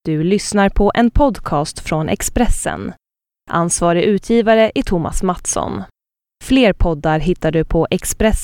Du lyssnar på en podcast från Expressen. Ansvarig utgivare är Thomas Mattsson. Fler poddar hittar du på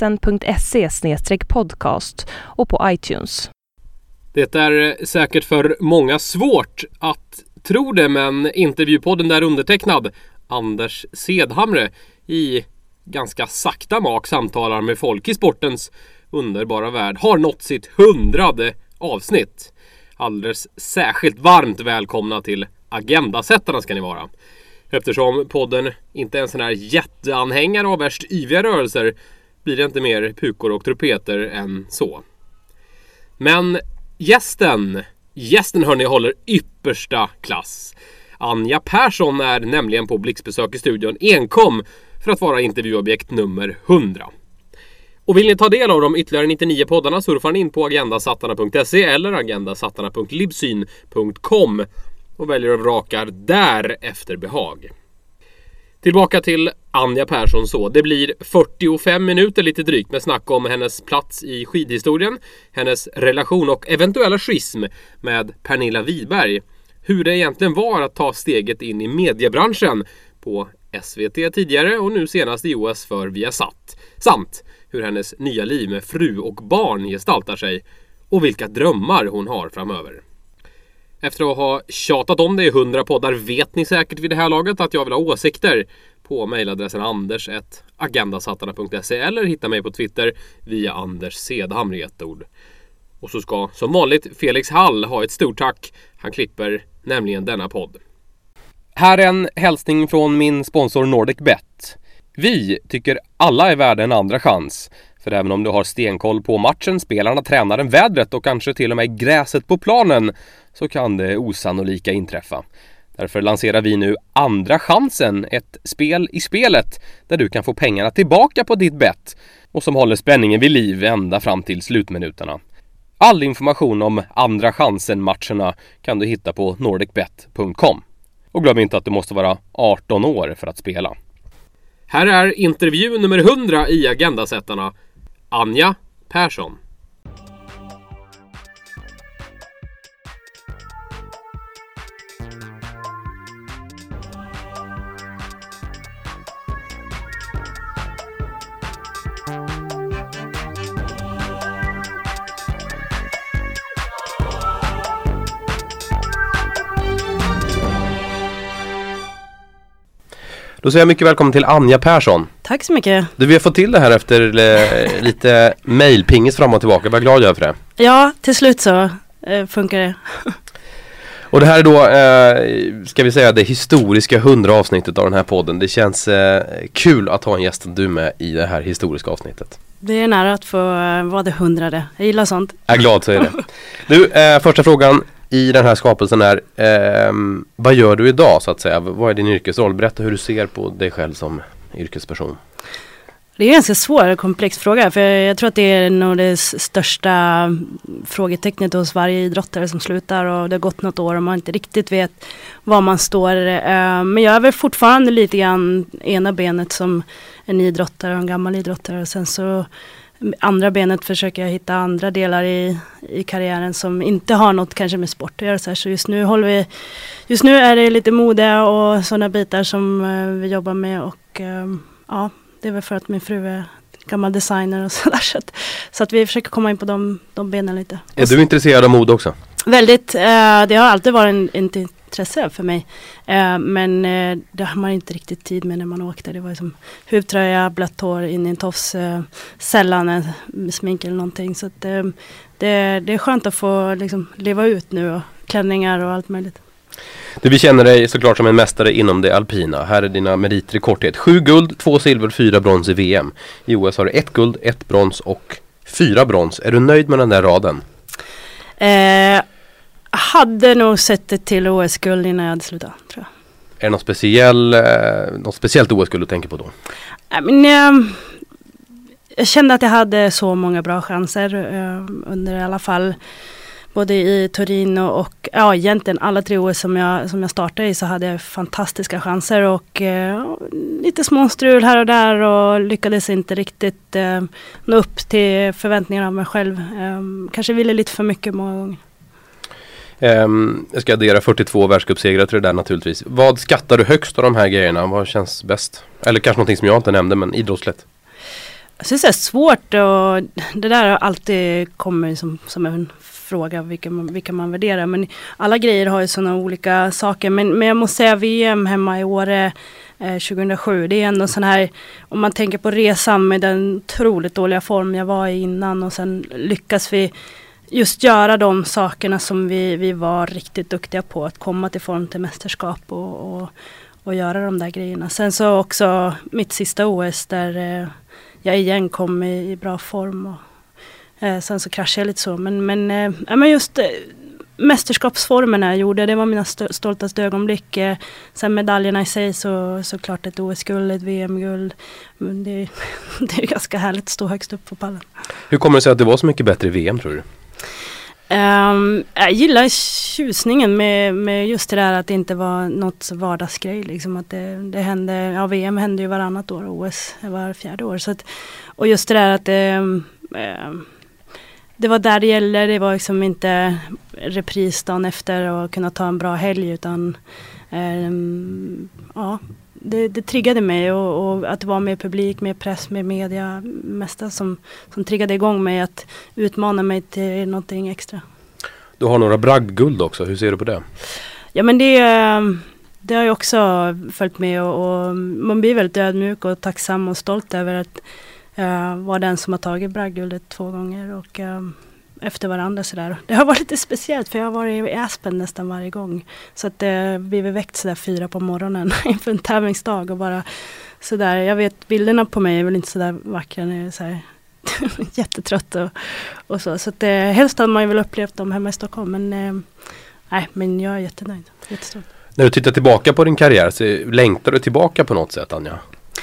expressen.se/podcast och på iTunes. Det är säkert för många svårt att tro det, men intervjupodden där undertecknad Anders Sedhamre i ganska sakta mak samtalar med folk i sportens underbara värld har nått sitt 100:e avsnitt. Alldeles särskilt varmt välkomna till Agendasättarna ska ni vara. Eftersom podden inte är en sån här jätteanhängare av värst yviga rörelser blir det inte mer pukor och trumpeter än så. Men gästen hörni håller yppersta klass. Anja Persson är nämligen på blixtbesök i studion enkom för att vara intervjuobjekt nummer 100. Och vill ni ta del av de ytterligare 99 poddarna surfar ni in på agendasattarna.se eller agendasattarna.libsyn.com och väljer och vrakar där efter behag. Tillbaka till Anja Persson så. Det blir 45 minuter lite drygt med snack om hennes plats i skidhistorien, hennes relation och eventuella schism med Pernilla Wiberg. Hur det egentligen var att ta steget in i mediebranschen på SVT tidigare och nu senast i OS för Viasat. Samt hur hennes nya liv med fru och barn gestaltar sig och vilka drömmar hon har framöver. Efter att ha tjatat om det i 100 poddar vet ni säkert vid det här laget att jag vill ha åsikter på mejladressen anders@agendasattarna.se eller hitta mig på Twitter via Anders Sedhamre i ett ord. Och så ska som vanligt Felix Hall ha ett stort tack. Han klipper nämligen denna podd. Här är en hälsning från min sponsor NordicBet. Vi tycker alla är värda en andra chans. För även om du har stenkoll på matchen, spelarna, tränaren, vädret och kanske till och med gräset på planen så kan det osannolika inträffa. Därför lanserar vi nu Andra chansen, ett spel i spelet där du kan få pengarna tillbaka på ditt bett och som håller spänningen vid liv ända fram till slutminuterna. All information om Andra chansen-matcherna kan du hitta på nordicbet.com. Och glöm inte att du måste vara 18 år för att spela. Här är intervju nummer 100 i Agendasättarna. Anja Persson. Då säger jag mycket välkommen till Anja Persson. Tack så mycket. Vi har fått till det här efter lite mailpingis fram och tillbaka. Vad glad jag är för det. Ja, till slut så funkar det. Och det här är då, ska vi säga, det historiska 100 avsnittet av den här podden. Det känns kul att ha en gäst du med i det här historiska avsnittet. Det är nära att få vara det 100:e. Jag gillar sånt. Jag är glad så är det. Du, första frågan i den här skapelsen är, vad gör du idag så att säga? Vad är din yrkesroll? Berätta hur du ser på dig själv som yrkesperson. Det är en ganska svår och komplex fråga, för jag tror att det är nog det största frågetecknet hos varje idrottare som slutar och det har gått något år och man inte riktigt vet var man står. Men jag är väl fortfarande lite grann ena benet som en idrottare och en gammal idrottare och sen så andra benet försöker jag hitta andra delar i karriären som inte har något kanske med sport att göra. Så just nu är det lite mode och sådana bitar som vi jobbar med och ja, det är väl för att min fru är gammal designer och sådär. Så att vi försöker komma in på de benen lite. Är du intresserad av mode också? Väldigt. Det har alltid varit ett intresse för mig. Men det har man inte riktigt tid med när man åkte. Det var som huvtröja, blött hår, in i en tofs, sällan en smink eller någonting. Så att, det är skönt att få liksom leva ut nu och klänningar och allt möjligt. Vi känner dig såklart som en mästare inom det alpina. Här är dina meriter i korthet. 7 guld, 2 silver, 4 brons i VM. I OS har du 1 guld, 1 brons och 4 brons. Är du nöjd med den där raden? Hade nog sett det till OS-guld innan jag hade slutat, tror jag. Är det något speciellt OS-guld du tänker på då? Jag kände att jag hade så många bra chanser under i alla fall både i Turin och ja, egentligen alla 3 OS som jag startade i så hade jag fantastiska chanser och lite småstrul här och där och lyckades inte riktigt nå upp till förväntningarna av mig själv. Kanske ville lite för mycket många gånger. Jag ska addera 42 världscupsegrar till det där naturligtvis. Vad skattar du högst av de här grejerna? Vad känns bäst? Eller kanske någonting som jag inte nämnde, men idrottsligt. Jag syns det är svårt och det där har alltid kommit som en fråga vilka man värderar. Men alla grejer har ju sådana olika saker. Men jag måste säga VM hemma i Åre 2007. Det är ändå sån här, om man tänker på resan med den otroligt dåliga form jag var i innan och sen lyckas vi just göra de sakerna som vi var riktigt duktiga på. Att komma till form till mästerskap och göra de där grejerna. Sen så också mitt sista OS där jag igen kom i bra form och sen så kraschade jag lite så. Men just mästerskapsformerna jag gjorde, det var mina stoltaste ögonblick. Sen medaljerna i sig så klart ett OS-guld, ett VM-guld. Men det är ganska härligt att stå högst upp på pallen. Hur kommer det sig att det var så mycket bättre i VM, tror du? Jag gillar tjusningen med just det där att det inte var något vardagsgrej. Liksom att det hände, VM hände ju varannat år, OS var 4:e år. Så att, och just det där att det var där det gäller, det var liksom inte repris dagen efter och kunna ta en bra helg utan det triggade mig och att det var med publik, med press, med media mesta som triggade igång mig att utmana mig till någonting extra. Du har några bragdguld också, hur ser du på det? Ja men det har jag också följt med och man blir väldigt ödmjuk och tacksam och stolt över att vara den som har tagit bragdguldet 2 gånger och efter varandra sådär. Det har varit lite speciellt för jag har varit i Aspen nästan varje gång. Så att vi väckt sådär 4 på morgonen inför en tävlingsdag och bara sådär. Jag vet bilderna på mig är väl inte sådär vackra när jag är såhär jättetrött och så. Så att helst hade man ju väl upplevt dem hemma i Stockholm men jag är jättenöjd, jättestolt. När du tittar tillbaka på din karriär så längtar du tillbaka på något sätt, Anja?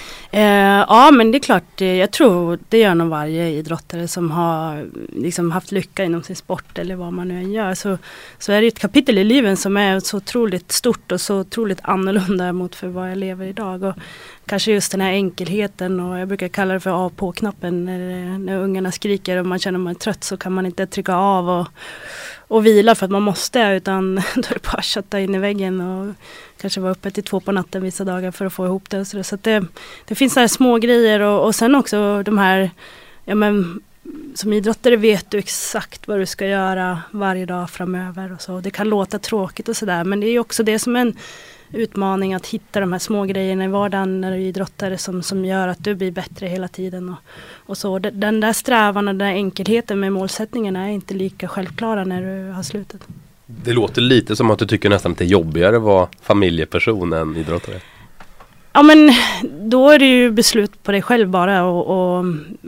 Ja men det är klart, jag tror det gör nog varje idrottare som har liksom haft lycka inom sin sport eller vad man nu än gör så är det ett kapitel i livet som är så otroligt stort och så otroligt annorlunda mot för vad jag lever idag och kanske just den här enkelheten och jag brukar kalla det för av på-knappen när ungarna skriker och man känner man är trött så kan man inte trycka av och vila för att man måste utan då är det bara att kötta in i väggen och kanske vara uppe till 2 på natten vissa dagar för att få ihop det och så att det finns så här små grejer och sen också de här som idrottare vet du exakt vad du ska göra varje dag framöver och så. Det kan låta tråkigt och sådär men det är också det som är en utmaning att hitta de här små grejerna i vardagen när du är idrottare som gör att du blir bättre hela tiden och så. Den där strävan och den där enkelheten med målsättningen är inte lika självklara när du har slutet. Det låter lite som att du tycker nästan att det är jobbigare att vara familjeperson än idrottare. Ja men då är det ju beslut på dig själv bara och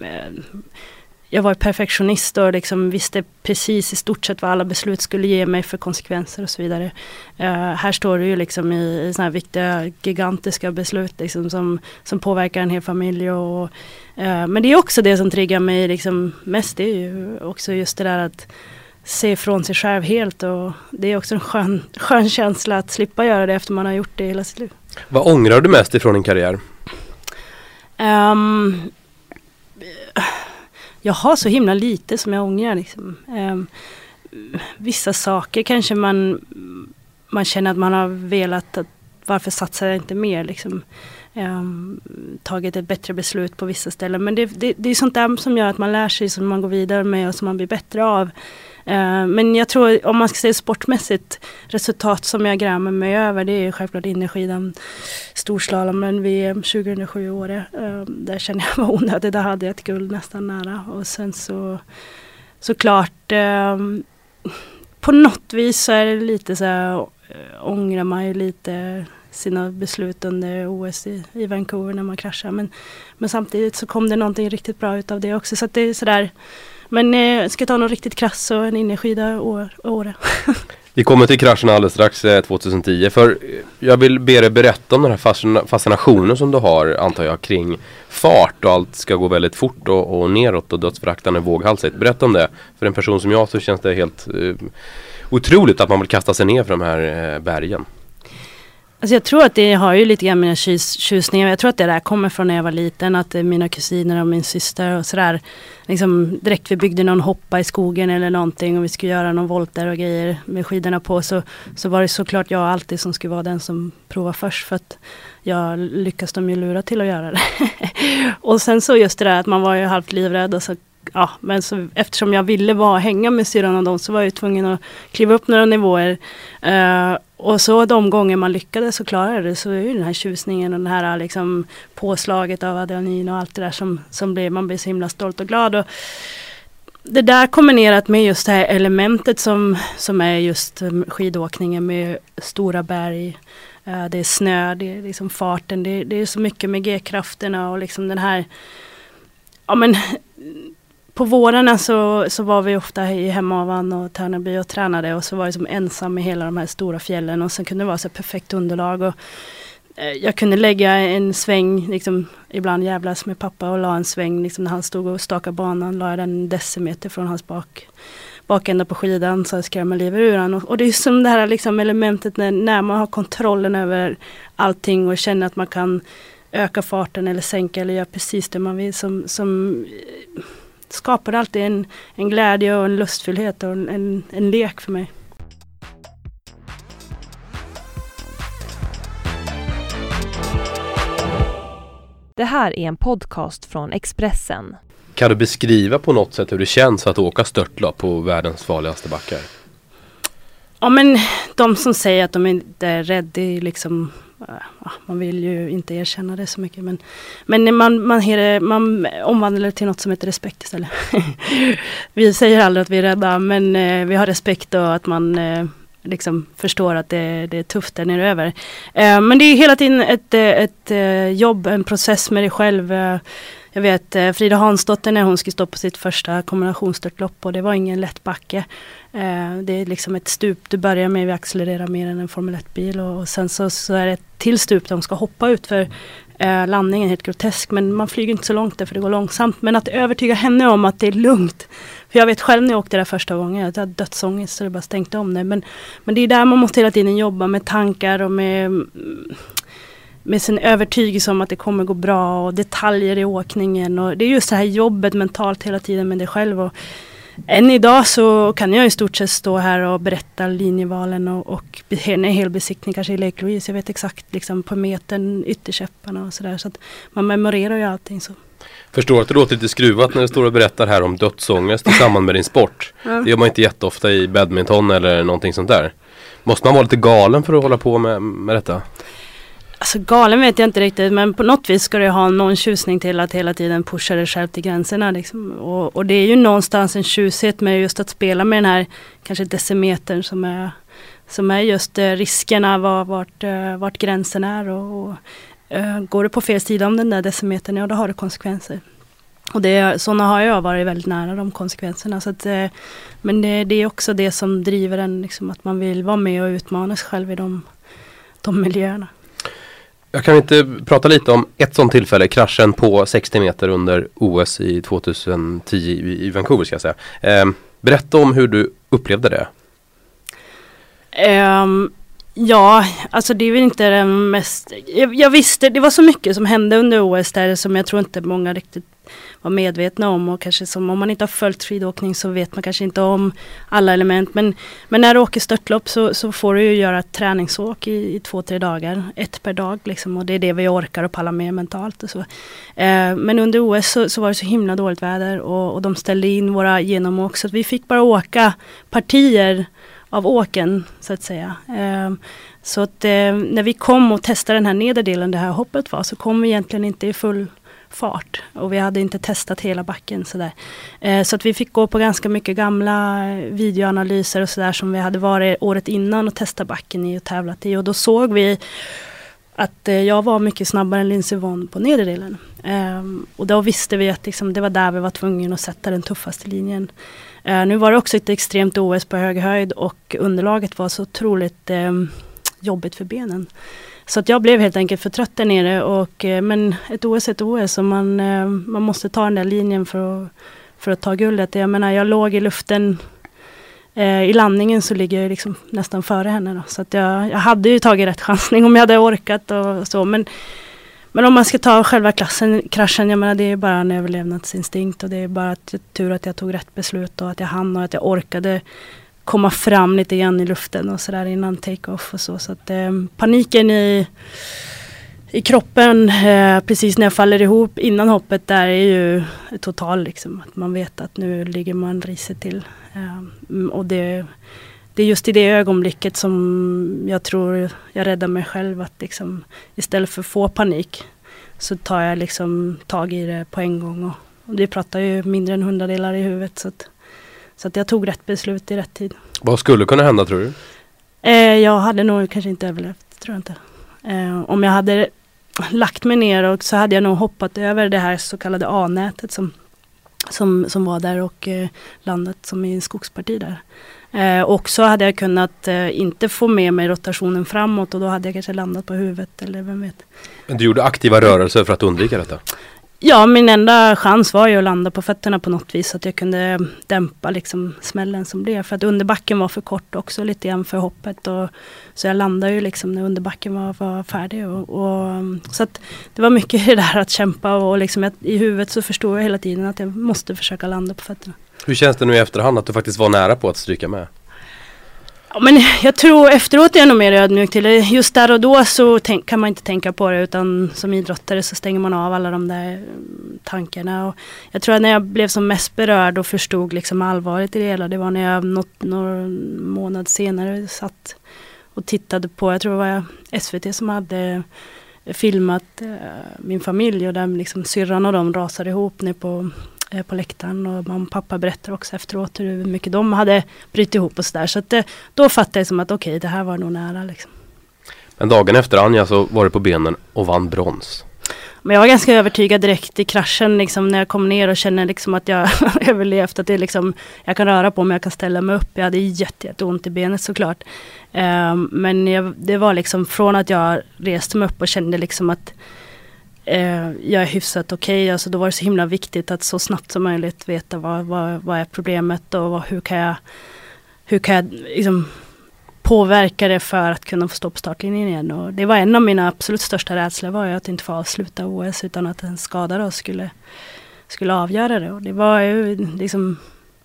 jag var perfektionist och liksom visste precis i stort sett vad alla beslut skulle ge mig för konsekvenser och så vidare. Här står det ju liksom i såna här viktiga, gigantiska beslut liksom, som påverkar en hel familj. Men det är också det som triggar mig liksom mest. Det är ju också just det där att se ifrån sig själv helt. Och det är också en skön känsla att slippa göra det efter man har gjort det hela sitt liv. Vad ångrar du mest ifrån din karriär? Jag har så himla lite som jag ångrar. Liksom. Vissa saker kanske man känner att man har velat att varför satsar jag inte mer liksom. Tagit ett bättre beslut på vissa ställen. Men det är sånt där som gör att man lär sig som man går vidare med och som man blir bättre av. Men jag tror om man ska säga sportmässigt resultat som jag grämer mig över det är självklart innerskidan storslalomen VM 2007 Åre. Där kände jag var onödigt, där hade jag ett guld nästan nära och sen såklart på något vis så är det lite så här, ångrar man ju lite sina beslut under OS i Vancouver när man kraschar men samtidigt så kom det någonting riktigt bra utav det också så att det är sådär. Men jag ska ta något riktigt krass och en innerskida Åre. Vi kommer till kraschen alldeles strax 2010. För jag vill be dig berätta om den här fascinationen som du har, antar jag, kring fart och allt ska gå väldigt fort och neråt och dödsföraktande våghalsigt. Berätta om det. För en person som jag så känns det helt otroligt att man vill kasta sig ner för de här bergen. Alltså jag tror att det har ju lite grann mina tjusningar. Jag tror att det där kommer från när jag var liten. Att mina kusiner och min syster och sådär. Liksom direkt vi byggde någon hoppa i skogen eller någonting. Och vi skulle göra någon volter och grejer med skidorna på. Så var det såklart jag alltid som skulle vara den som provar först. För att jag lyckas de ju lura till att göra det. Och sen så just det där att man var ju halvt livrädd. Och så, ja, men så, eftersom jag ville hänga med syrran och dem så var jag ju tvungen att kliva upp några nivåer. Och så de gånger man lyckades så klarade det, så är ju den här tjusningen och den här liksom påslaget av adrenalin och allt det där som man blir så himla stolt och glad. Och det där kombinerat med just det här elementet som är just skidåkningen med stora berg, det är snö, det är liksom farten, det är så mycket med G-krafterna och liksom den här, ja men på vårarna så var vi ofta i Hemavan och Tärnaby och tränade, och så var det som ensam i hela de här stora fjällen, och sen kunde det vara så perfekt underlag, och jag kunde lägga en sväng, liksom, ibland jävlas med pappa och la en sväng liksom, när han stod och stakade banan, la jag den en decimeter från hans bakända på skidan, så skrämmer livet ur han. Och det är som det här liksom, elementet när man har kontrollen över allting och känner att man kan öka farten eller sänka eller göra precis det man vill, som skapar alltid en glädje och en lustfullhet och en lek för mig. Det här är en podcast från Expressen. Kan du beskriva på något sätt hur det känns att åka störtlopp på världens farligaste backar? Ja, men de som säger att de inte är rädda, liksom, man vill ju inte erkänna det så mycket. Men man omvandlar det till något som heter respekt istället. Vi säger aldrig att vi är rädda, men vi har respekt och att man liksom förstår att det är tufft där nere över. Men det är hela tiden ett jobb, en process med dig själv. Jag vet Frida Hansdotter när hon skulle stå på sitt första kombinationsstörtlopp, och det var ingen lätt backe. Det är liksom ett stup du börjar med, vi accelererar mer än en Formel 1-bil, och sen så är det ett till stup de ska hoppa ut för. Landningen är helt grotesk, men man flyger inte så långt där för det går långsamt. Men att övertyga henne om att det är lugnt. För jag vet själv när jag åkte där första gången, jag hade dödsångest så det bara stänkte om det. Men det är där man måste hela tiden jobba med tankar och med sin övertygelse om att det kommer gå bra och detaljer i åkningen. Och det är just det här jobbet mentalt hela tiden med dig själv. Och än idag så kan jag i stort sett stå här och berätta linjevalen och en hel besiktning kanske i Lake Louise. Jag vet exakt liksom på metern, ytterkäpparna och sådär. Så att man memorerar ju allting så. Förstår att det låter lite skruvat när du står och berättar här om dödsångest i samband med din sport. Ja. Det gör man inte jätteofta i badminton eller någonting sånt där. Måste man vara lite galen för att hålla på med detta? Alltså galen vet jag inte riktigt, men på något vis ska det ha någon tjusning till att hela tiden pusha dig själv till gränserna. Liksom. Och det är ju någonstans en tjushet med just att spela med den här kanske decimetern som är just riskerna, vart gränsen är. Och går du på fel sida om den där decimetern, ja då har det konsekvenser. Och sådana har jag varit väldigt nära de konsekvenserna. Så att, men det är också det som driver en, liksom, att man vill vara med och utmana sig själv i de miljöerna. Jag kan inte prata lite om ett sånt tillfälle, kraschen på 60 meter under OS i 2010 i Vancouver ska jag säga. Berätta om hur du upplevde det. Ja, alltså det är väl inte det mest. Jag visste, det var så mycket som hände under OS där som jag tror inte många riktigt var medvetna om, och kanske som om man inte har följt skidåkning så vet man kanske inte om alla element, men när du åker störtlopp så får du ju göra ett träningsåk i 2-3 dagar, 1 per dag liksom, och det är det vi orkar och pallar med mentalt och så. Men under OS så var det så himla dåligt väder och de ställde in våra genomåk så att vi fick bara åka partier av åken så att säga. Så att när vi kom och testade den här nederdelen det här hoppet var, så kom vi egentligen inte i full fart och vi hade inte testat hela backen sådär. Så att vi fick gå på ganska mycket gamla videoanalyser och sådär som vi hade varit året innan och testat backen i och tävlat i, och då såg vi att jag var mycket snabbare än Lindsey Vonn på nederdelen. Och då visste vi att liksom, det var där vi var tvungna att sätta den tuffaste linjen. Nu var det också ett extremt OS på hög höjd och underlaget var så otroligt jobbigt för benen. Så att jag blev helt enkelt för trött där nere. Men ett OS är ett OS och man måste ta den där linjen för att ta guldet. Jag menar, jag låg i luften I landningen så ligger jag liksom nästan före henne då. Så att jag hade ju tagit rätt chansning om jag hade orkat och så. Men om man ska ta själva kraschen, jag menar det är bara en överlevnadsinstinkt och det är bara tur att jag tog rätt beslut och att jag hann och att jag orkade komma fram lite grann i luften och sådär innan take-off och så. Så att paniken i kroppen precis när jag faller ihop innan hoppet där är ju total liksom. Att man vet att nu ligger man risigt till. Och det är just i det ögonblicket som jag tror jag räddar mig själv. Att liksom, istället för att få panik så tar jag liksom tag i det på en gång. Och det pratar ju mindre än 100 delar i huvudet. Så att jag tog rätt beslut i rätt tid. Vad skulle kunna hända tror du? Jag hade nog kanske inte överlevt, tror jag inte. Om jag hade lagt mig ner och så hade jag nog hoppat över det här så kallade A-nätet som var där och landat som i en skogsparti där. Och så hade jag kunnat inte få med mig rotationen framåt och då hade jag kanske landat på huvudet eller vem vet. Men du gjorde aktiva rörelser för att undvika detta? Ja, min enda chans var ju att landa på fötterna på något vis så att jag kunde dämpa liksom smällen som blev. För att underbacken var för kort också lite grann för hoppet. Så jag landade ju liksom när underbacken var färdig. Så att det var mycket det där att kämpa och liksom i huvudet så förstod jag hela tiden att jag måste försöka landa på fötterna. Hur känns det nu i efterhand att du faktiskt var nära på att stryka med? Ja, men jag tror efteråt är jag nog mer ödmjuk till det. Just där och då så kan man inte tänka på det utan som idrottare så stänger man av alla de där tankarna. Och jag tror att när jag blev som mest berörd och förstod liksom allvaret i det hela, det var när jag någon månad senare satt och tittade på, jag tror det var SVT som hade filmat min familj och där liksom syrran och de rasade ihop ner på läktaren och mamma och pappa berättar också efteråt hur mycket de hade brytt ihop och sådär. Så att då fattade jag som att okej, det här var nog nära liksom. Men dagen efter Anja så var du på benen och vann brons. Men jag var ganska övertygad direkt i kraschen liksom, när jag kom ner och kände liksom att jag överlevt, att det liksom, jag kan röra på mig, jag kan ställa mig upp. Jag hade jätteont i benet såklart. Men det var liksom från att jag reste mig upp och kände liksom att jag är hyfsat okej. Alltså då var det så himla viktigt att så snabbt som möjligt veta vad är problemet och hur kan jag liksom påverka det för att kunna få stå på startlinjen igen. Och det var en av mina absolut största rädslor var ju att inte få avsluta OS utan att en skada då skulle avgöra det. Och det var ju liksom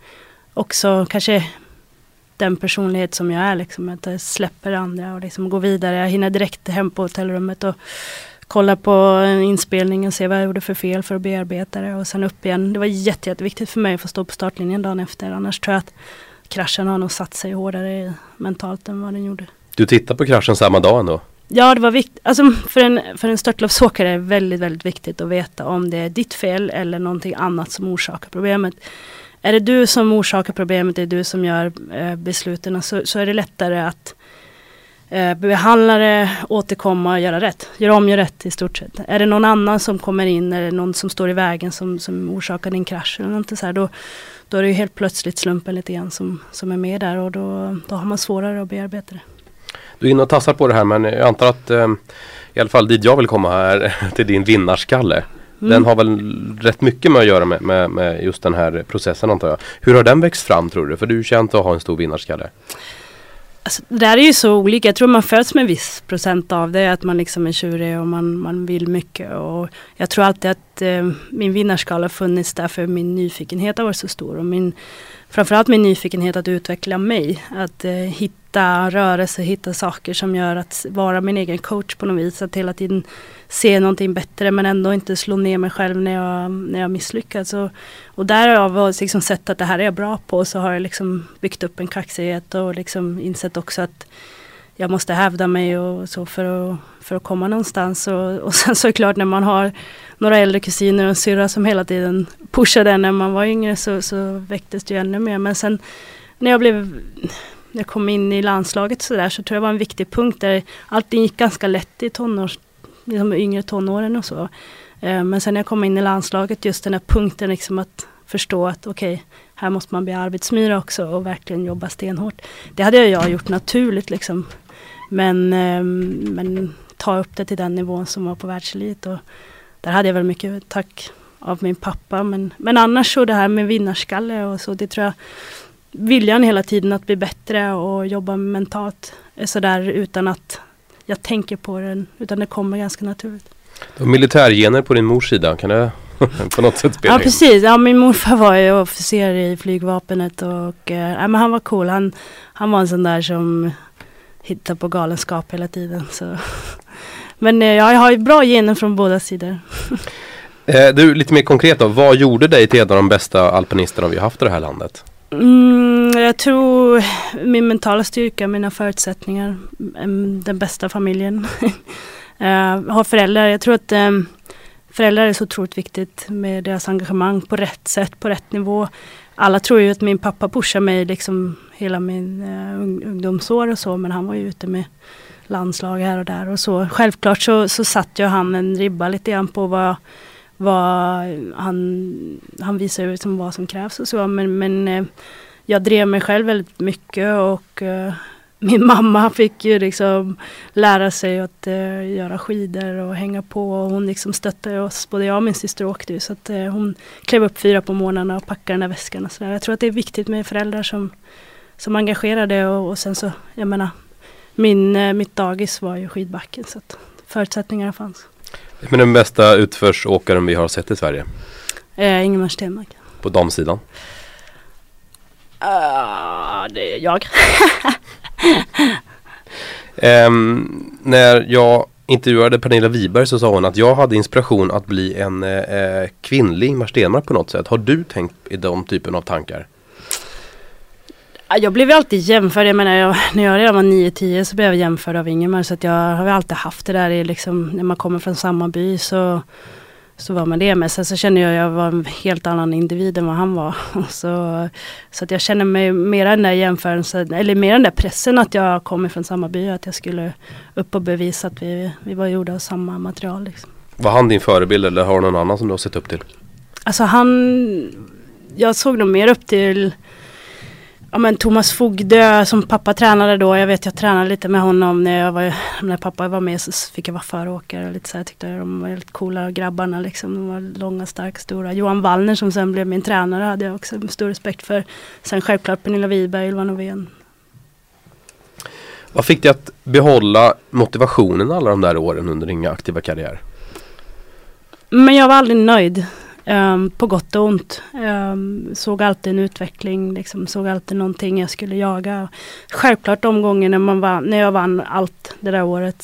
också kanske den personlighet som jag är liksom, att jag släpper andra och liksom går vidare. Jag hinner direkt hem på hotellrummet och kolla på inspelningen och se vad jag gjorde för fel för att bearbeta det och sen upp igen. Det var jätteviktigt för mig att få stå på startlinjen dagen efter. Annars tror jag att kraschen har nog satt sig hårdare mentalt än vad den gjorde. Du tittar på kraschen samma dag ändå? Ja, det var viktigt. Alltså för en störtloppsåkare är det väldigt, väldigt viktigt att veta om det är ditt fel eller någonting annat som orsakar problemet. Är det du som orsakar problemet, är det du som gör besluten, så är det lättare att behandla det, återkomma och göra rätt. Göra om, göra rätt i stort sett. Är det någon annan som kommer in eller någon som står i vägen som orsakar din krasch eller något så här, då är det ju helt plötsligt slumpen lite grann som är med där och då har man svårare att bearbeta det. Du är inne och tassar på det här men jag antar att i alla fall dit jag vill komma här till din vinnarskalle. Den har väl rätt mycket med att göra med just den här processen antar jag. Hur har den växt fram tror du? För du är känd att ha en stor vinnarskalle. Alltså, det där är ju så olika. Jag tror man föds med en viss procent av det. Att man liksom är tjurig och man vill mycket. Och jag tror alltid att min vinnarskala har funnits där för min nyfikenhet har varit så stor. Och framförallt min nyfikenhet att utveckla mig. Att hitta rörelser, hitta saker som gör att vara min egen coach på något vis. Att hela tiden se någonting bättre men ändå inte slå ner mig själv när jag misslyckas. Och där har jag liksom sett att det här är jag bra på. Så har jag liksom byggt upp en kaxighet och liksom insett också att jag måste hävda mig och så för att komma någonstans. Och sen så är det klart när man har några äldre kusiner och en syrra som hela tiden pushade när man var yngre så väcktes det ju ännu mer. Men sen när jag kom in i landslaget så tror jag var en viktig punkt där allting gick ganska lätt i liksom yngre tonåren och så. Men sen när jag kom in i landslaget just den här punkten liksom att förstå att okej, här måste man bli arbetsmyra också och verkligen jobba stenhårt. Det hade jag gjort naturligt liksom. Men ta upp det till den nivån som var på världselit och där hade jag väl mycket tack av min pappa. Men annars så det här med vinnarskalle och så, det tror jag viljan hela tiden att bli bättre och jobba mentalt sådär utan att jag tänker på det, utan det kommer ganska naturligt. Du har militärgener på din mors sida, kan det på något sätt spela in? Ja, precis. Ja, min morfar var ju officer i flygvapnet och men han var cool. Han var en sån där som hittade på galenskap hela tiden. Så. Men jag har ju bra gener från båda sidor. Du, lite mer konkret då. Vad gjorde dig till en av de bästa alpinisterna vi har haft i det här landet? Jag tror min mentala styrka, mina förutsättningar, den bästa familjen. Har föräldrar. Jag tror att föräldrar är så otroligt viktigt med deras engagemang på rätt sätt, på rätt nivå. Alla tror ju att min pappa pushar mig liksom hela min ungdomsår och så, men han var ju ute med landslag här och där och så. Självklart så satt ju han en ribba lite grann på vad han visar ut som vad som krävs och så, men jag drev mig själv väldigt mycket och min mamma fick ju liksom lära sig att göra skidor och hänga på, och hon liksom stöttade oss, både jag och min syster åkte ju, så att hon klev upp 4 på morgnarna och packade den där väskan och så där. Jag tror att det är viktigt med föräldrar som engagerade och sen så, jag menar, mitt dagis var ju skidbacken, så att förutsättningarna fanns. Men den bästa utförsåkaren vi har sett i Sverige? Ingemar Stenmark. På damsidan? Det är jag. När jag intervjuade Pernilla Wiberg så sa hon att jag hade inspiration att bli en kvinnlig Ingemar Stenmark på något sätt. Har du tänkt i de typen av tankar? Jag blev ju alltid jämförd. Jag menar, när jag redan var 9-10 så blev jag jämförd av Ingemar. Så att jag har alltid haft det där i liksom, när man kommer från samma by så var man det. Men sen så känner jag var en helt annan individ än vad han var. Så att jag känner mig mer den där jämförelsen, eller mer den där pressen att jag kommer från samma by. Att jag skulle upp och bevisa att vi var gjorda av samma material. Liksom. Var han din förebild eller har du någon annan som du har sett upp till? Alltså jag såg nog mer upp till Thomas Fogdö som pappa tränade då. Jag tränade lite med honom när pappa var med, så fick jag vara föråkare. Lite så här, tyckte de var helt coola grabbarna liksom. De var långa, starka, stora. Johan Wallner som sen blev min tränare hade jag också stor respekt för. Sen självklart Pernilla Wiberg, Ylva Novén. Vad fick dig att behålla motivationen alla de där åren under din aktiva karriär? Men jag var aldrig nöjd. På gott och ont. Såg alltid en utveckling, liksom, såg alltid någonting jag skulle jaga. Självklart de gångerna när jag vann allt det där året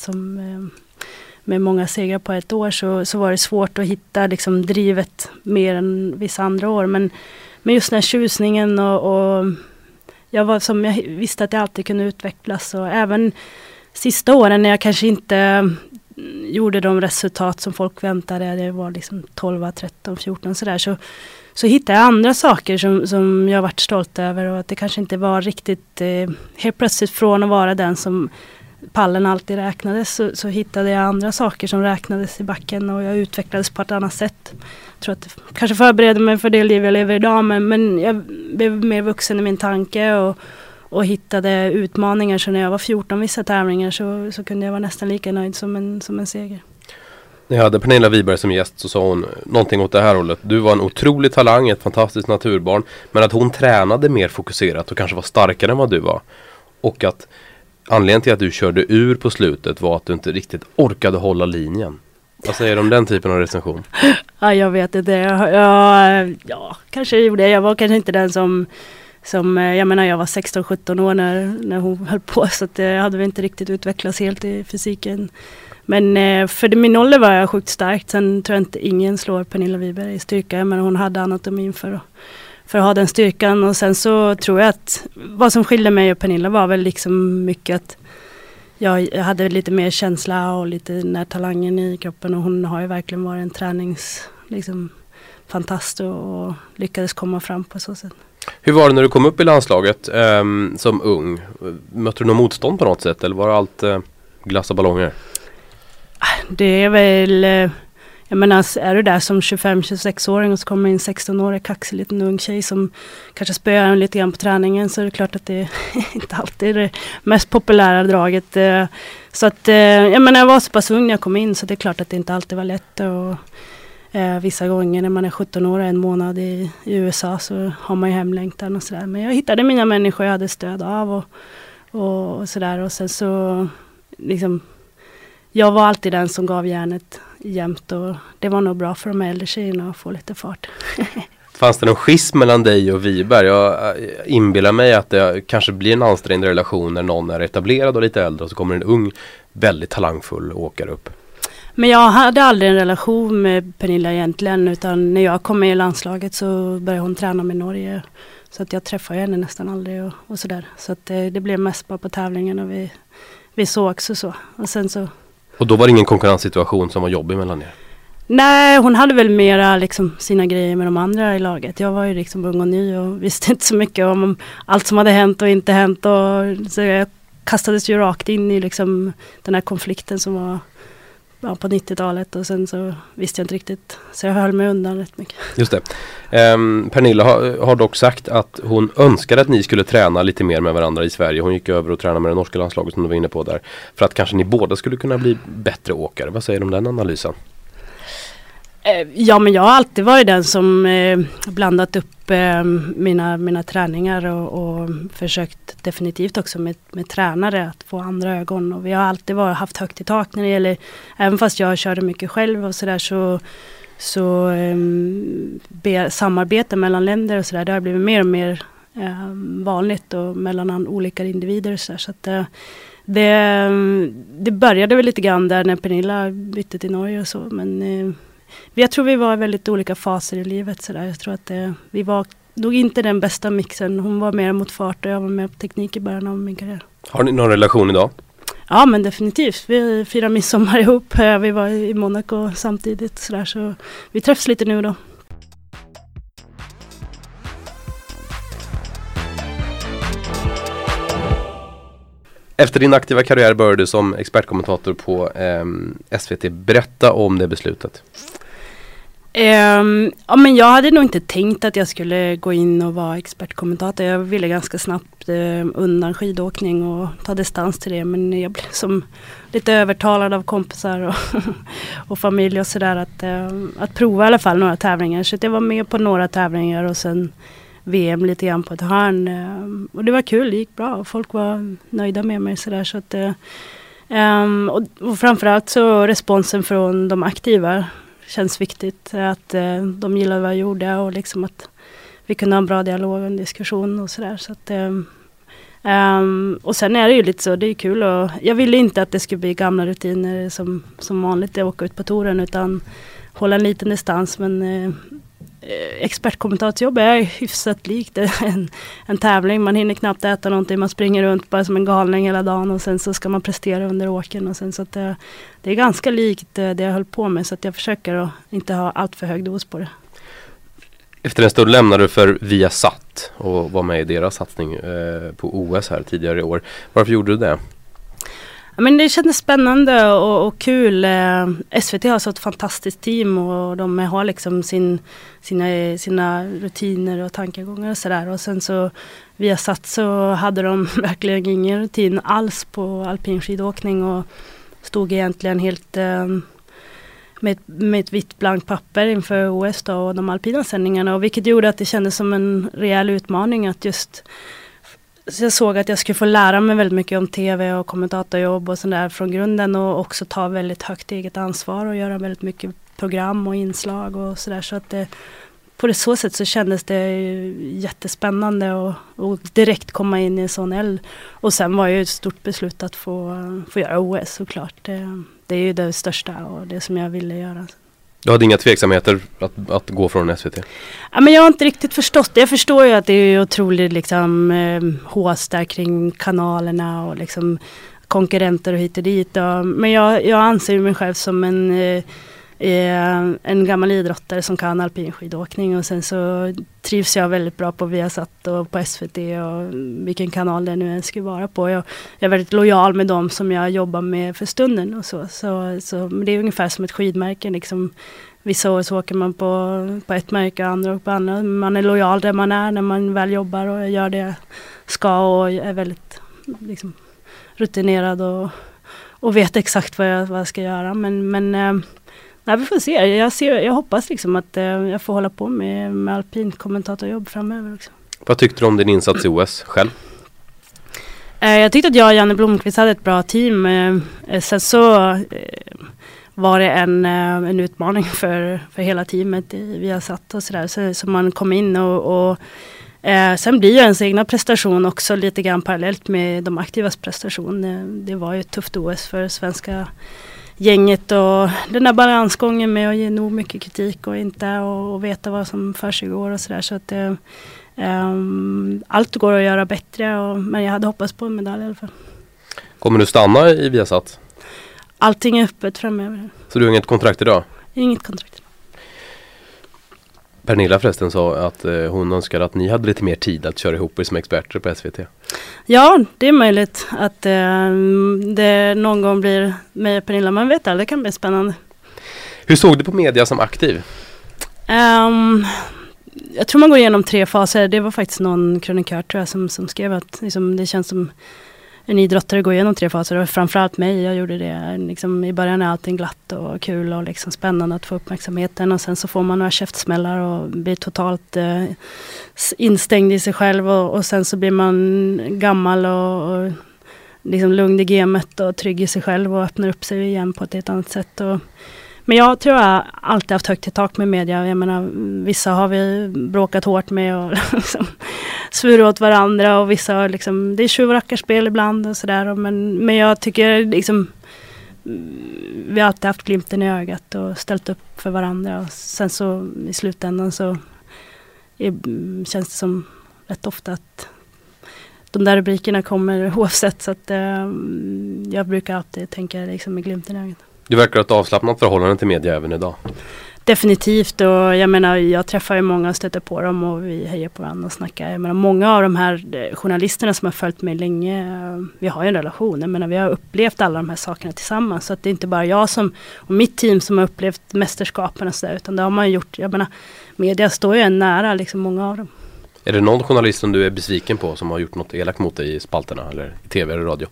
med många segrar på ett år så var det svårt att hitta liksom, drivet mer än vissa andra år. Men just den här tjusningen och jag visste att jag alltid kunde utvecklas, och även sista åren när jag kanske inte gjorde de resultat som folk väntade, det var liksom 12, 13, 14 sådär, så hittade jag andra saker som jag varit stolt över, och att det kanske inte var riktigt helt plötsligt från att vara den som pallen alltid räknades, så hittade jag andra saker som räknades i backen, och jag utvecklades på ett annat sätt. Jag tror att det kanske förberedde mig för det liv jag lever idag, men jag blev mer vuxen i min tanke och hittade utmaningar. Så när jag var 14 vissa tävlingar så kunde jag vara nästan lika nöjd som en seger. När jag hade Pernilla Wiberg som gäst så sa hon någonting åt det här hållet. Du var en otrolig talang, ett fantastiskt naturbarn, men att hon tränade mer fokuserat och kanske var starkare än vad du var. Och att anledningen till att du körde ur på slutet var att du inte riktigt orkade hålla linjen. Vad säger du om den typen av recension? Ja, jag vet inte. Ja, kanske gjorde det. Jag var kanske inte den som jag menar, jag var 16-17 år när hon höll på, så att det hade vi inte riktigt utvecklats helt i fysiken. Men för min ålder var jag sjukt starkt. Sen tror jag inte ingen slår Pernilla Wiberg i styrka, men hon hade anatomin för att ha den styrkan. Och sen så tror jag att vad som skilde mig och Pernilla var väl liksom mycket att jag hade lite mer känsla och lite närtalangen i kroppen, och hon har ju verkligen varit en tränings liksom, fantast och lyckades komma fram på så sätt. Hur var det när du kom upp i landslaget som ung? Mötte du någon motstånd på något sätt, eller var det allt glass och ballonger? Det är väl, jag menar, är du där som 25-26-åring och så kommer en 16-årig kaxig liten ung tjej som kanske spöar en lite grann på träningen, så är det klart att det inte alltid är det mest populära draget. Så att, jag menar, jag var så pass ung när jag kom in, så det är klart att det inte alltid var lätt. Och Vissa gånger när man är 17 år och en månad i USA så har man ju hemlängtan och sådär. Men jag hittade mina människor jag hade stöd av och sådär. Och sen så liksom, jag var alltid den som gav järnet jämt och det var nog bra för de äldre tjejerna att få lite fart. Fanns det någon schism mellan dig och Wiberg? Jag inbillar mig att det kanske blir en ansträngd relation när någon är etablerad och lite äldre och så kommer en ung, väldigt talangfull åkare upp. Men jag hade aldrig en relation med Pernilla egentligen, utan när jag kom med i landslaget så började hon träna med Norge. Så att jag träffade henne nästan aldrig och sådär. Så att det blev mest bara på tävlingen och vi sågs och så. Och sen så... Och då var det ingen konkurrenssituation som var jobbig mellan er? Nej, hon hade väl mera liksom sina grejer med de andra i laget. Jag var ju liksom ung och ny och visste inte så mycket om allt som hade hänt och inte hänt. Och så jag kastades ju rakt in i liksom den här konflikten som var på 90-talet. Och sen så visste jag inte riktigt. Så jag höll mig undan rätt mycket. Just det. Pernilla har dock sagt att hon önskade att ni skulle träna lite mer med varandra i Sverige. Hon gick över och tränade med det norska landslaget som du var inne på där. För att kanske ni båda skulle kunna bli bättre åkare. Vad säger du om den analysen? Ja, men jag har alltid varit den som blandat upp mina träningar och försökt definitivt också med tränare att få andra ögon. Och vi har alltid haft högt i tak när det gäller, även fast jag körde mycket själv och sådär så samarbete mellan länder och sådär, det har blivit mer och mer vanligt och mellan olika individer och så att det började väl lite grann där när Pernilla bytte till Norge och så, men jag tror vi var i väldigt olika faser i livet. Så där. Jag tror att vi var nog inte den bästa mixen. Hon var mer mot fart och jag var mer på teknik i början av min karriär. Har ni någon relation idag? Ja, men definitivt. Vi firar midsommar ihop. Vi var i Monaco samtidigt. Så vi träffs lite nu och då. Efter din aktiva karriär började du som expertkommentator på SVT. Berätta om det beslutet. Ja, men jag hade nog inte tänkt att jag skulle gå in och vara expertkommentator. Jag ville ganska snabbt undan skidåkning och ta distans till det. Men jag blev som lite övertalad av kompisar och familj och sådär att prova i alla fall några tävlingar. Så jag var med på några tävlingar och sen VM lite grann på ett hörn. Och det var kul, det gick bra och folk var nöjda med mig sådär. Så att, och framförallt så responsen från de aktiva känns viktigt. Att de gillade vad jag gjorde och liksom att vi kunde ha en bra dialog och en diskussion och sådär. Så att, och sen är det ju lite så, det är kul. Och jag ville inte att det skulle bli gamla rutiner som vanligt att åka ut på touren utan hålla en liten distans. Men expertkommentatorjobb är hyfsat likt en tävling. Man hinner knappt äta någonting, man springer runt bara som en galning hela dagen och sen så ska man prestera under åken och sen så att det är ganska likt det jag höll på med så att jag försöker att inte ha allt för hög dos på det. Efter en stund lämnade du för Viasat och var med i deras satsning på OS här tidigare i år. Varför gjorde du det? Men det kändes spännande och kul. SVT har så ett fantastiskt team och de har liksom sina rutiner och tankegångar och sådär. Och sen så Viasat så hade de verkligen ingen rutin alls på alpinskidåkning och stod egentligen helt med ett vitt blankt papper inför OS då och de alpina sändningarna. Och vilket gjorde att det kändes som en rejäl utmaning att just... Så jag såg att jag skulle få lära mig väldigt mycket om tv och kommentatorjobb och sådär från grunden och också ta väldigt högt eget ansvar och göra väldigt mycket program och inslag och sådär. Så att på det så sätt så kändes det jättespännande och direkt komma in i en sån eld. Och sen var ju ett stort beslut att få göra OS såklart. Det är ju det största och det som jag ville göra. Du hade inga tveksamheter att gå från SVT? Ja, men jag har inte riktigt förstått det. Jag förstår ju att det är otroligt liksom, hås där kring kanalerna och liksom, konkurrenter och hit och dit. Men jag anser mig själv som en gammal idrottare som kan alpinskidåkning och sen så trivs jag väldigt bra på Viasat och på SVT och vilken kanal det nu än ska vara på. Jag är väldigt lojal med dem som jag jobbar med för stunden och så det är ungefär som ett skidmärke liksom. Vissa år så åker man på ett märke och andra och på andra. Man är lojal där man är när man väl jobbar och gör det ska och är väldigt liksom, rutinerad och vet exakt vad jag ska göra men Nej, vi får se. Jag hoppas liksom att jag får hålla på med alpin kommentatorjobb framöver också. Vad tyckte du om din insats i OS själv? Jag tyckte att jag och Janne Blomqvist hade ett bra team. Sen så var det en utmaning för hela teamet vi har satt och sådär. Så man kom in och sen blir ju ens egna prestation också lite grann parallellt med de aktivas prestation. Det var ju ett tufft OS för svenska gänget och den där balansgången med att ge nog mycket kritik och inte och veta vad som för sig går och sådär. Så att allt går att göra bättre men jag hade hoppats på en medalj i alla fall. Kommer du stanna i Viasat? Allting är öppet framöver. Så du har inget kontrakt idag? Inget kontrakt idag. Pernilla förresten sa att hon önskade att ni hade lite mer tid att köra ihop er som experter på SVT. Ja, det är möjligt att det någon gång blir med Pernilla. Man vet aldrig, det kan bli spännande. Hur såg du på media som aktiv? Jag tror man går igenom 3 faser. Det var faktiskt någon krönikör tror jag som skrev att liksom, det känns som en idrottare går igenom 3 faser. Och framförallt mig, jag gjorde det. Liksom, i början är allting glatt och kul och liksom spännande att få uppmärksamheten. Och sen så får man några käftsmällar och blir totalt instängd i sig själv. Och sen så blir man gammal och liksom lugn i gamet och trygg i sig själv och öppnar upp sig igen på ett helt annat sätt. Men jag tror jag alltid haft högt i tak med media. Jag menar, vissa har vi bråkat hårt med och liksom svura åt varandra och vissa har liksom, det är tjuvrackarspel ibland och sådär. Men jag tycker liksom, vi har alltid haft glimten i ögat och ställt upp för varandra. Och sen så i slutändan så känns det som rätt ofta att de där rubrikerna kommer oavsett. Så att jag brukar alltid tänka liksom med glimten i ögat. Du verkar ha ett avslappnat förhållande till media även idag. Definitivt, och jag menar, jag träffar ju många och stöter på dem och vi hejar på varandra och snackar. Jag menar, många av de här journalisterna som har följt mig länge, vi har ju en relation. Jag menar, vi har upplevt alla de här sakerna tillsammans. Så att det är inte bara jag och mitt team som har upplevt mästerskapen och sådär, utan det har man gjort. Jag menar, media står ju en nära, liksom många av dem. Är det någon journalist som du är besviken på som har gjort något elakt mot dig i spalterna eller i tv eller radio?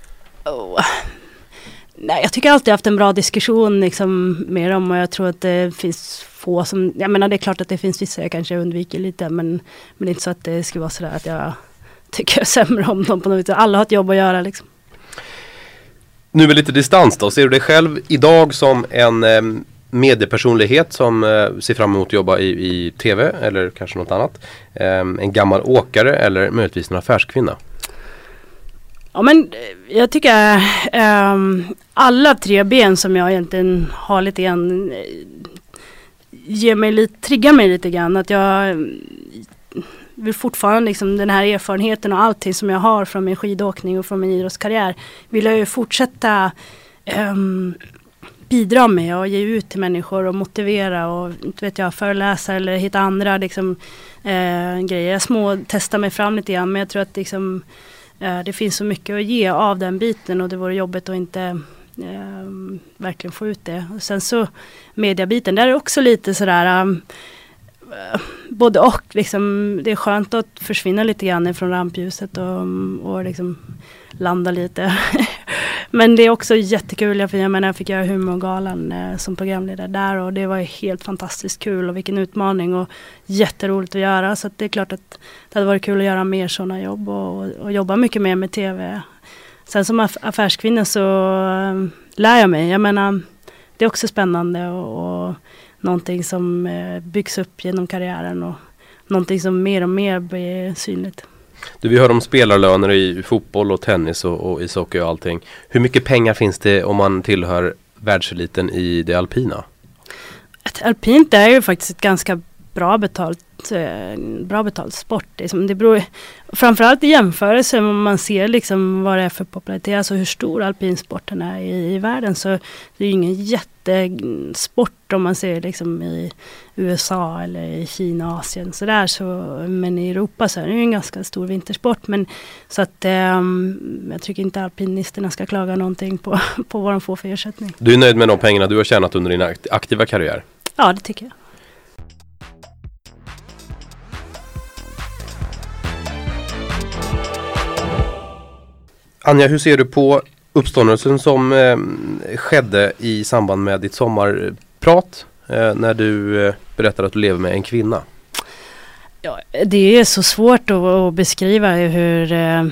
Nej, jag tycker alltid jag haft en bra diskussion liksom, med dem och jag tror att det finns få som, jag menar det är klart att det finns vissa jag kanske undviker lite men det är inte så att det skulle vara sådär att jag tycker sämre om dem på något vis. Alla har ett jobb att göra liksom. Nu med lite distans då, ser du dig själv idag som en mediepersonlighet som ser fram emot att jobba i tv eller kanske något annat? En gammal åkare eller möjligtvis en affärskvinna? Ja, men jag tycker alla 3 ben som jag egentligen har lite grann triggar mig lite grann. Att jag vill fortfarande liksom den här erfarenheten och allting som jag har från min skidåkning och från min idrottskarriär vill jag ju fortsätta bidra med och ge ut till människor och motivera och inte vet jag, föreläsa eller hitta andra liksom, grejer. Jag testar mig fram lite grann, men jag tror att liksom det finns så mycket att ge av den biten och det vore jobbigt att inte verkligen få ut det. Och sen så mediabiten, där är också lite sådär både och liksom, det är skönt att försvinna lite grann från rampljuset och liksom landa lite. Men det är också jättekul, jag fick göra humorgalan som programledare där och det var helt fantastiskt kul och vilken utmaning och jätteroligt att göra, så att det är klart att det hade varit kul att göra mer sådana jobb och jobba mycket mer med tv. Sen som affärskvinna så lär jag mig, jag menar det är också spännande och någonting som byggs upp genom karriären och någonting som mer och mer blir synligt. Du, vi hör om spelarlöner i fotboll och tennis och ishockey och allting. Hur mycket pengar finns det om man tillhör världseliten i det alpina? Alpint är ju faktiskt ett ganska bra betalt sport. Det beror framförallt i jämförelse om man ser liksom vad det är för popularitet, alltså hur stor alpinsporten är i världen, så det är ju ingen jättesport om man ser liksom i USA eller i Kina, Asien sådär, men i Europa så är det ju en ganska stor vintersport, men så att jag tycker inte alpinisterna ska klaga någonting på vad de får för ersättning. Du är nöjd med de pengarna du har tjänat under din aktiva karriär? Ja, det tycker jag. Anja, hur ser du på uppståndelsen som skedde i samband med ditt sommarprat prat när du berättar att du lever med en kvinna? Ja, det är så svårt att beskriva hur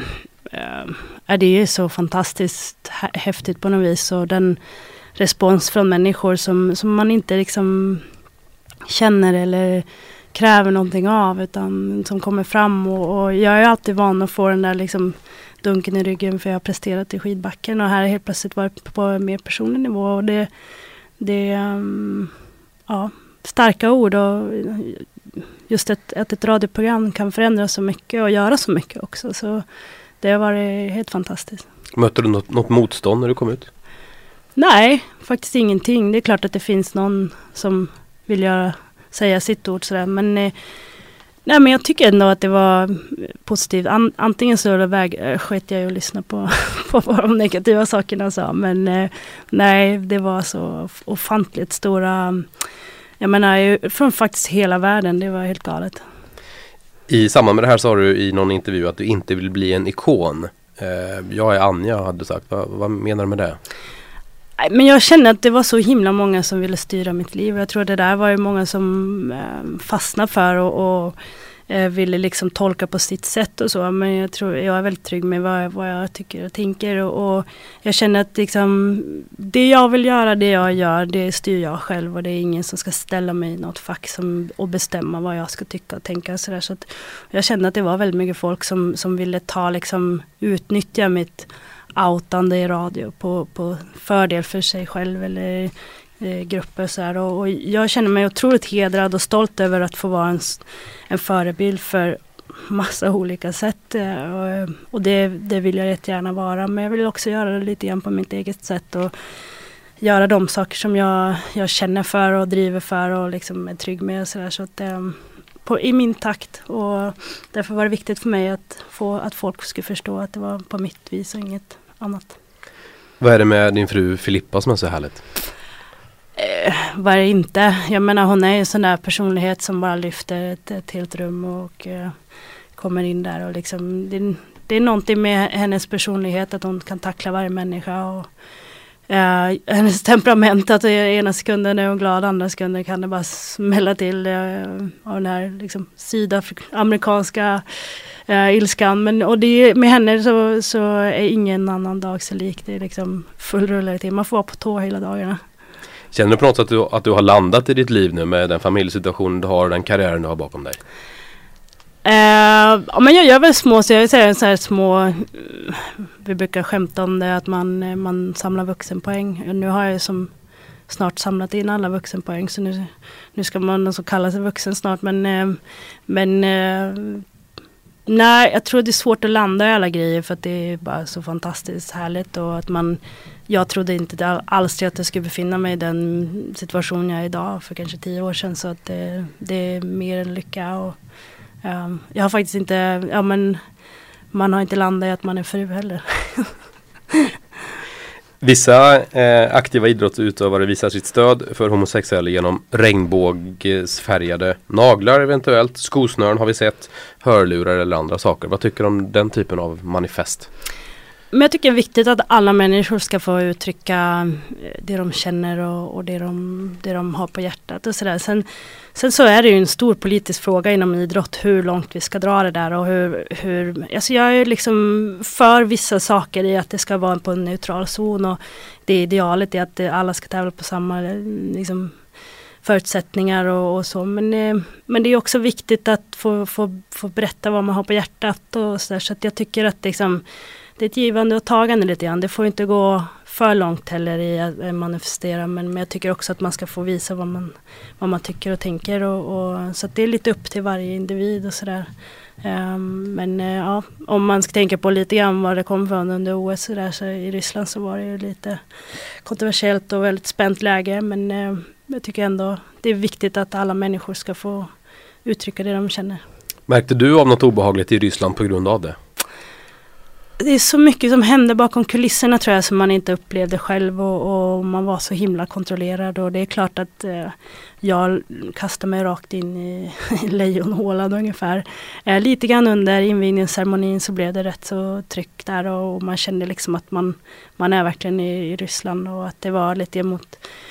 det är så fantastiskt häftigt på något vis, och den respons från människor som man inte liksom känner eller kräver någonting av, utan som kommer fram, och jag är alltid van att få den där liksom dunken i ryggen för jag har presterat i skidbacken, och här är helt plötsligt varit på en mer personlig nivå, och det är starka ord, och just att ett radioprogram kan förändra så mycket och göra så mycket också, så det har varit helt fantastiskt. Mötte du något motstånd när du kom ut? Nej, faktiskt ingenting. Det är klart att det finns någon som vill säga sitt ord sådär, men jag tycker ändå att det var positivt. Antingen så sket jag ju att lyssna på vad de negativa sakerna sa, men nej, det var så ofantligt stora, jag menar från faktiskt hela världen, det var helt galet. I samband med det här sa du i någon intervju att du inte vill bli en ikon. Jag är Anja, hade du sagt. Vad menar du med det? Men jag kände att det var så himla många som ville styra mitt liv. Jag tror det där var ju många som fastnade för och ville liksom tolka på sitt sätt och så. Men jag tror jag är väldigt trygg med vad jag tycker och tänker. Och jag känner att liksom, det jag vill göra, det jag gör, det styr jag själv. Och det är ingen som ska ställa mig i något fack och bestämma vad jag ska tycka och tänka. Så att jag kände att det var väldigt mycket folk som ville utnyttja mitt outande i radio på fördel för sig själv eller grupper så här. Och jag känner mig otroligt hedrad och stolt över att få vara en förebild för massa olika sätt, och det vill jag jättegärna vara, men jag vill också göra det lite grann på mitt eget sätt och göra de saker som jag känner för och driver för och liksom är trygg med så där, så att i min takt, och därför var det viktigt för mig att folk skulle förstå att det var på mitt vis och inget annat. Vad är det med din fru Filippa som är så härligt? Vad är det inte? Jag menar, hon är en sån där personlighet som bara lyfter ett helt rum och kommer in där, och liksom det är någonting med hennes personlighet att hon kan tackla varje människa, och hennes temperament, att ena sekunden är hon glad, andra sekunden kan det bara smälla till av den här liksom sydamerikanska ilskan, med henne så är ingen annan dag så lik. Det är liksom full rullare till, man får vara på tå hela dagarna. Känner du på något sätt att du har landat i ditt liv nu med den familjesituationen du har och den karriären du har bakom dig? Men jag gör väl små, vi brukar skämta om det, att man samlar vuxenpoäng. Nu har jag snart samlat in alla vuxenpoäng, så nu ska man så kalla sig vuxen snart, men nej, jag tror det är svårt att landa i alla grejer, för att det är bara så fantastiskt härligt, och att jag trodde inte alls att jag skulle befinna mig i den situation jag är idag för kanske 10 år sedan, så att det är mer än lycka, och jag har faktiskt inte, man har inte landat i att man är fru heller. Vissa aktiva idrottsutövare visar sitt stöd för homosexuella genom regnbågsfärgade naglar eventuellt, skosnören har vi sett, hörlurar eller andra saker. Vad tycker du om den typen av manifest? Men jag tycker det är viktigt att alla människor ska få uttrycka det de känner och det de har på hjärtat och sådär. Sen så är det ju en stor politisk fråga inom idrott hur långt vi ska dra det där, och alltså jag är liksom för vissa saker i att det ska vara på en neutral zon, och det idealet är att alla ska tävla på samma liksom förutsättningar och så, men det är också viktigt att få berätta vad man har på hjärtat och så där, så att jag tycker att liksom det är ett givande och tagande lite grann. Det får inte gå för långt heller i att manifestera, men jag tycker också att man ska få visa vad man tycker och tänker, och så att det är lite upp till varje individ och sådär. Men ja, om man ska tänka på lite grann var det kom från under OS så där, så i Ryssland så var det ju lite kontroversiellt och väldigt spänt läge, men jag tycker ändå det är viktigt att alla människor ska få uttrycka det de känner. Märkte du av något obehagligt i Ryssland på grund av det? Det är så mycket som hände bakom kulisserna, tror jag, som man inte upplevde själv, och man var så himla kontrollerad, och det är klart att jag kastade mig rakt in i lejonhålan ungefär. Lite grann under invigningsceremonin så blev det rätt så tryck där, och man kände liksom att man är verkligen i Ryssland, och att det var lite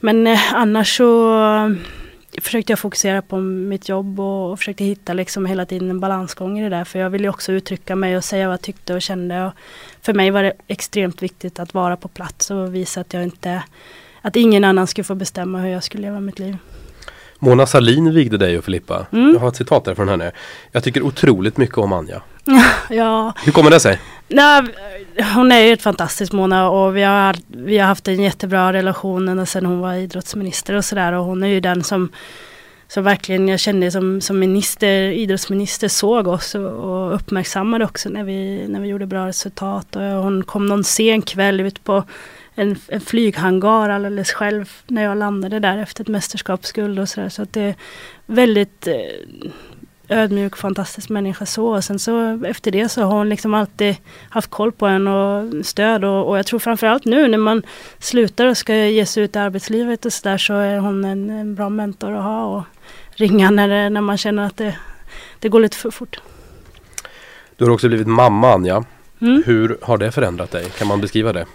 Men annars så försökte jag fokusera på mitt jobb och försökte hitta liksom hela tiden en balansgång i det där. För jag ville ju också uttrycka mig och säga vad jag tyckte och kände. Och för mig var det extremt viktigt att vara på plats och visa att ingen annan skulle få bestämma hur jag skulle leva mitt liv. Mona Sahlin vigde dig och Filippa. Jag har ett citat där från henne. Jag tycker otroligt mycket om Anja. Ja. Hur kommer det sig? Nej, hon är ju ett fantastiskt Mona och vi har haft en jättebra relation sen hon var idrottsminister och sådär. Och hon är ju den som verkligen jag kände som idrottsminister såg oss och uppmärksammade också när vi gjorde bra resultat. Och hon kom någon sen kväll ut på en flyghangar alldeles själv när jag landade där efter ett mästerskapsguld och sådär. Så att det är väldigt ödmjuk, fantastisk människa så. Och sen så efter det så har hon liksom alltid haft koll på en och stöd. Och jag tror framförallt nu när man slutar och ska ge sig ut i arbetslivet och sådär så är hon en bra mentor att ha och ringa när man känner att det går lite för fort. Du har också blivit mamma, Anja. Hur har det förändrat dig? Kan man beskriva det?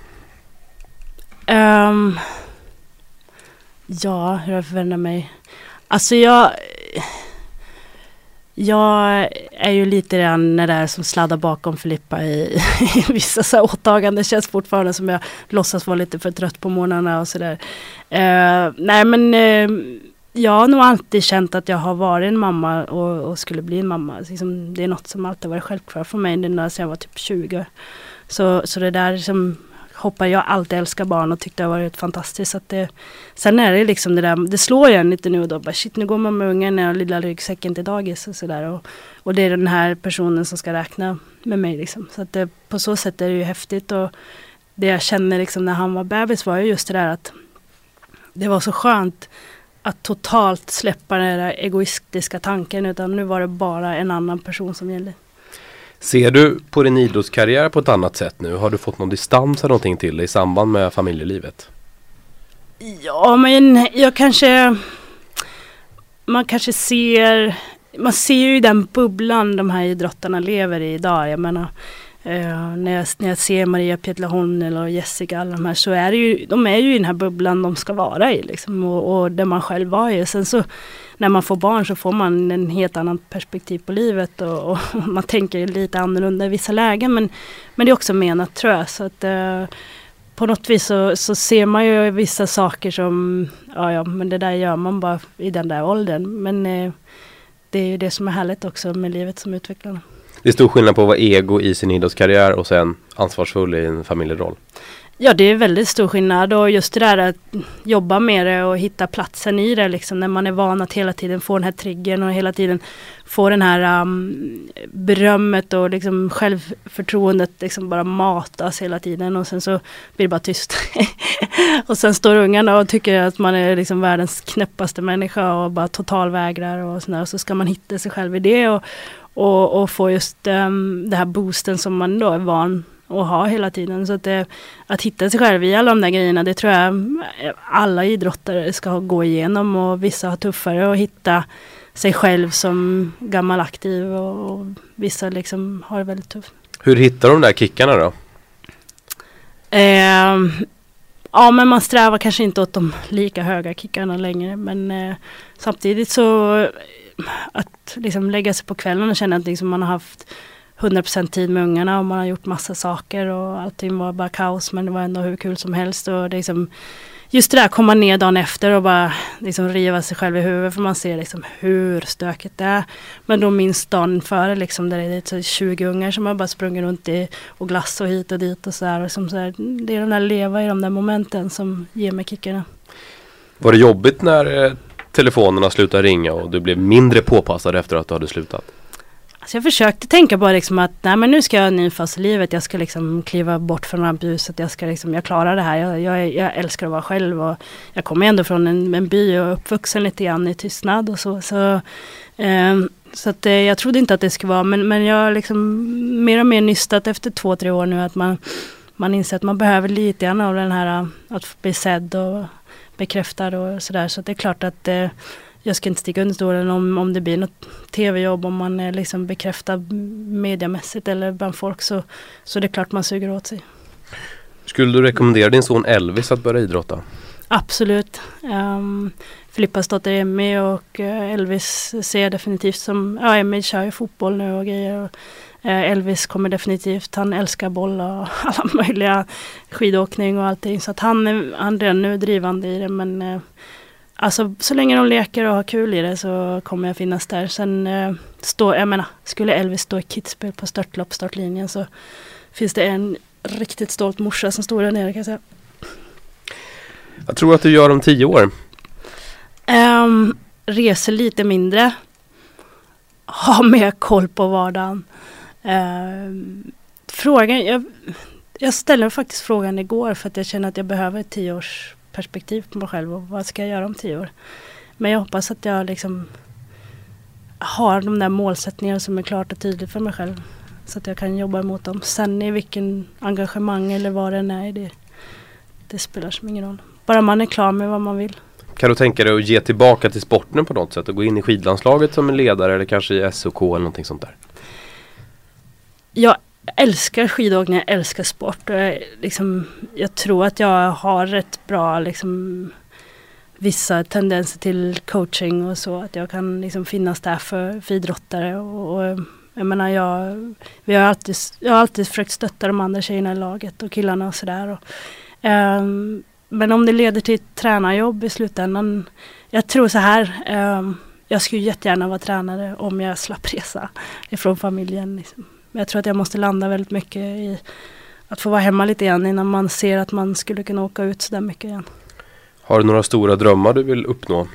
Ja, hur har det förändrat mig? Alltså jag är ju lite den där som sladdar bakom Filippa i vissa så åtaganden. Det känns fortfarande som jag låtsas vara lite för trött på morgnarna och sådär. Nej men jag har nog alltid känt att jag har varit en mamma och skulle bli en mamma. Liksom, det är något som alltid varit självklart för mig när jag var typ 20. Så det där som jag alltid älskar barn och tyckte det har varit fantastiskt. Att sen är det liksom det där, det slår jag lite nu och då. Bara, shit, nu går man med ungen och lilla ryggsäcken till dagis och sådär. Och det är den här personen som ska räkna med mig liksom. Så att på så sätt är det ju häftigt. Och det jag känner liksom när han var bebis var ju just det där att det var så skönt att totalt släppa den där egoistiska tanken. Utan nu var det bara en annan person som gällde. Ser du på din idrottskarriär på ett annat sätt nu? Har du fått någon distans eller någonting till i samband med familjelivet? Ja, men man ser ju i den bubblan de här idrottarna lever i idag. Jag menar, när jag ser Maria Pietilahon eller Jessica, alla de här, så är det ju, de är ju i den här bubblan de ska vara i liksom, och där man själv var i. Sen så när man får barn så får man en helt annan perspektiv på livet och man tänker lite annorlunda i vissa lägen, men det är också menat, tror jag. Så att på något vis så ser man ju vissa saker som men det där gör man bara i den där åldern. Men det är ju det som är härligt också med livet som utvecklarna. Det är stor skillnad på att vara ego i sin idrottskarriär och sen ansvarsfull i en familjeroll. Ja, det är väldigt stor skillnad och just det där att jobba med det och hitta platsen i det liksom, när man är van att hela tiden få den här triggern och hela tiden få den här berömmet och liksom självförtroendet liksom bara matas hela tiden och sen så blir det bara tyst. Och sen står ungarna och tycker att man är liksom världens knäppaste människa och bara totalvägrar och sådär, och så ska man hitta sig själv i det och få just det här boosten som man då är van och ha hela tiden. Så att hitta sig själv i alla de där grejerna, det tror jag alla idrottare ska gå igenom, och vissa har tuffare att hitta sig själv som gammal aktiv och vissa liksom har det väldigt tufft. Hur hittar de där kickarna då? Ja, men man strävar kanske inte åt de lika höga kickarna längre, men samtidigt så att liksom lägga sig på kvällen och känna att liksom man har haft 100% tid med ungarna och man har gjort massa saker och allting var bara kaos, men det var ändå hur kul som helst. Och det liksom, just det där, komma ner dagen efter och bara liksom riva sig själv i huvudet, för man ser liksom hur stökigt det är. Men då minst dagen före liksom, där det är 20 ungar som har bara sprungit runt och glass och hit och dit och så här. Och som så här, det är de där leva i de där momenten som ger mig kickarna. Var det jobbigt när telefonerna slutade ringa och du blev mindre påpassad efter att du hade slutat? Så jag försökte tänka bara liksom att nej, men nu ska jag ha en ny fas i livet. Jag ska liksom kliva bort från rampljuset. Jag klarar det här. Jag älskar att vara själv. Och jag kommer ändå från en by och uppvuxen lite grann i tystnad och så. Så att jag trodde inte att det skulle vara. Men jag har liksom mer och mer nystat efter 2-3 år nu. Att man inser att man behöver lite grann av den här att bli sedd och bekräftad och sådär. Så det är klart att jag ska inte sticka under stolen om det blir något tv-jobb, om man är liksom bekräftad mediamässigt eller bland folk, så det är klart man suger åt sig. Skulle du rekommendera din son Elvis att börja idrotta? Absolut. Filippas dotter Emmy och Elvis ser jag definitivt som... Ja, Emmy kör ju fotboll nu och grejer. Och Elvis kommer definitivt... Han älskar boll och alla möjliga skidåkning och allting. Så att han är nu drivande i det. Men alltså, så länge de leker och har kul i det så kommer jag finnas där. Sen skulle Elvis stå i Kitzbühel på startlinjen så finns det en riktigt stolt morsa som står där nere, kan jag säga. Jag tror att du gör om 10 år. Reser lite mindre. Ha mer koll på vardagen. Frågan... Jag ställde faktiskt frågan igår för att jag känner att jag behöver ett 10-årsperspektiv på mig själv. Och vad ska jag göra om 10 år? Men jag hoppas att jag liksom har de där målsättningarna som är klart och tydligt för mig själv. Så att jag kan jobba emot dem. Sen i vilken engagemang eller vad det är, det spelar som ingen roll. Bara man är klar med vad man vill. Kan du tänka dig att ge tillbaka till sporten på något sätt och gå in i skidlandslaget som en ledare eller kanske i SOK eller någonting sånt där? Jag älskar skidåkning, jag älskar sport. Jag tror att jag har rätt bra vissa tendenser till coaching och så. Att jag kan finnas där för idrottare. Och jag menar, jag har alltid försökt stötta de andra tjejerna i laget och killarna och sådär. Men om det leder till ett tränarjobb i slutändan, jag tror så här, jag skulle jättegärna vara tränare om jag slapp resa ifrån familjen. Men jag tror att jag måste landa väldigt mycket i att få vara hemma lite igen innan man ser att man skulle kunna åka ut så där mycket igen. Har du några stora drömmar du vill uppnå?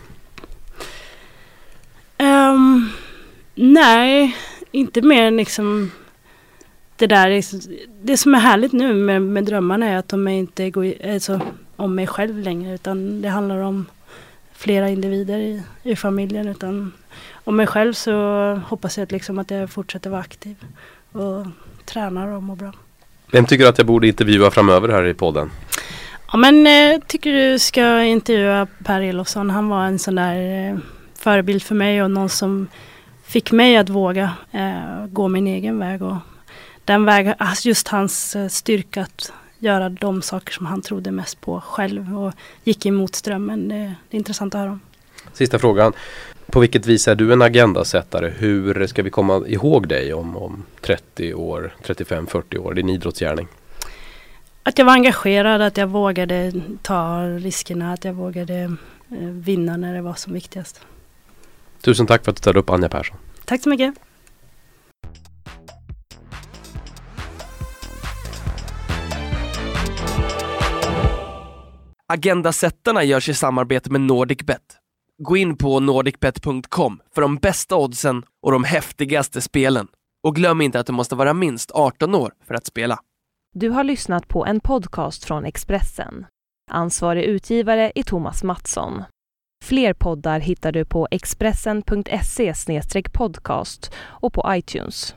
Nej, inte mer än det där. Det som är härligt nu med drömmarna är att de inte går om mig själv längre, utan det handlar om flera individer i familjen. Utan om mig själv så hoppas jag att jag fortsätter vara aktiv och tränar och mår bra. Vem tycker du att jag borde intervjua framöver här i podden? Ja, men tycker du ska intervjua Per Elofsson. Han var en sån där förebild för mig och någon som fick mig att våga gå min egen väg. Och den vägen, just hans styrka att göra de saker som han trodde mest på själv och gick emot strömmen. Det är intressant att höra om. Sista frågan. På vilket vis är du en agendasättare? Hur ska vi komma ihåg dig om 30 år, 35, 40 år, din idrottsgärning? Att jag var engagerad, att jag vågade ta riskerna, att jag vågade vinna när det var som viktigast. Tusen tack för att du ställde upp, Anja Persson. Tack så mycket. Agendasättarna görs i samarbete med NordicBet. Gå in på nordicbet.com för de bästa oddsen och de häftigaste spelen. Och glöm inte att du måste vara minst 18 år för att spela. Du har lyssnat på en podcast från Expressen. Ansvarig utgivare är Thomas Mattsson. Fler poddar hittar du på expressen.se/podcast och på iTunes.